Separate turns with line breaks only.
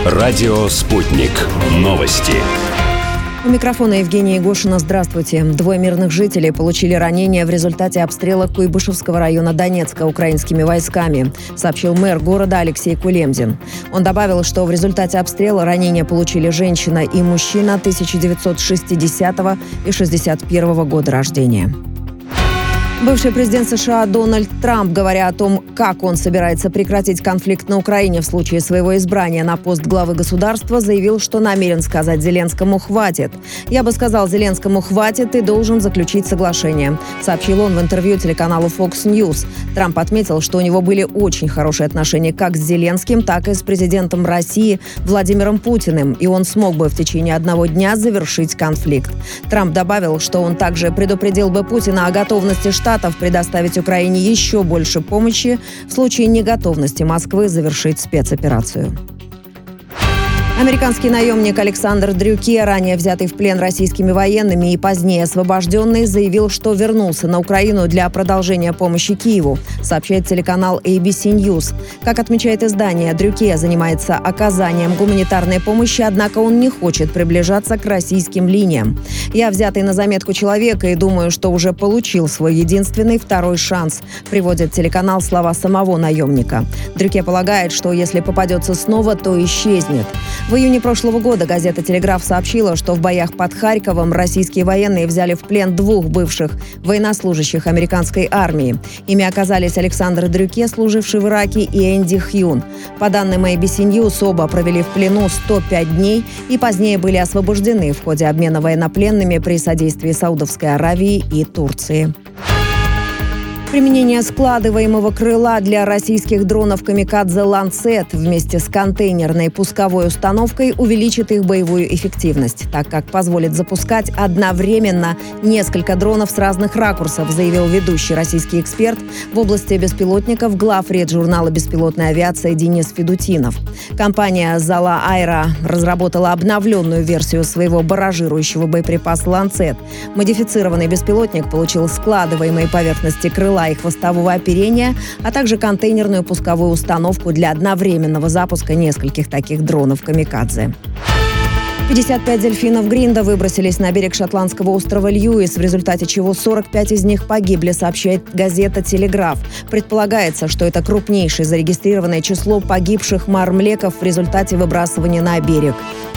Радио «Спутник». Новости.
У микрофона Евгения Егошина. Здравствуйте. 2 мирных жителей получили ранения в результате обстрела Куйбышевского района Донецка украинскими войсками, сообщил мэр города Алексей Кулемзин. Он добавил, что в результате обстрела ранения получили женщина и мужчина 1960 и 61 года рождения. Бывший президент США Дональд Трамп, говоря о том, как он собирается прекратить конфликт на Украине в случае своего избрания на пост главы государства, заявил, что намерен сказать Зеленскому «хватит». «Я бы сказал Зеленскому «хватит» и должен заключить соглашение», сообщил он в интервью телеканалу Fox News. Трамп отметил, что у него были очень хорошие отношения как с Зеленским, так и с президентом России Владимиром Путиным, и он смог бы в течение 1 дня завершить конфликт. Трамп добавил, что он также предупредил бы Путина о готовности Штатов предоставить Украине еще больше помощи в случае неготовности Москвы завершить спецоперацию. Американский наемник Александр Дрюке, ранее взятый в плен российскими военными и позднее освобожденный, заявил, что вернулся на Украину для продолжения помощи Киеву, сообщает телеканал ABC News. Как отмечает издание, Дрюке занимается оказанием гуманитарной помощи, однако он не хочет приближаться к российским линиям. «Я взятый на заметку человека и думаю, что уже получил свой единственный второй шанс», приводит телеканал слова самого наемника. Дрюке полагает, что если попадется снова, то исчезнет. В июне прошлого года газета «Телеграф» сообщила, что в боях под Харьковом российские военные взяли в плен 2 бывших военнослужащих американской армии. Ими оказались Александр Дрюке, служивший в Ираке, и Энди Хьюн. По данным ABC News, оба провели в плену 105 дней и позднее были освобождены в ходе обмена военнопленными при содействии Саудовской Аравии и Турции. Применение складываемого крыла для российских дронов «Камикадзе Ланцет» вместе с контейнерной пусковой установкой увеличит их боевую эффективность, так как позволит запускать одновременно несколько дронов с разных ракурсов, заявил ведущий российский эксперт в области беспилотников, главред журнала «Беспилотная авиация» Денис Федутинов. Компания «Зала Айра» разработала обновленную версию своего барражирующего боеприпаса «Ланцет». Модифицированный беспилотник получил складываемые поверхности крыла и хвостового оперения, а также контейнерную пусковую установку для одновременного запуска нескольких таких дронов «Камикадзе». 55 дельфинов Гринда выбросились на берег шотландского острова Льюис, в результате чего 45 из них погибли, сообщает газета «Телеграф». Предполагается, что это крупнейшее зарегистрированное число погибших мармлеков в результате выбрасывания на берег.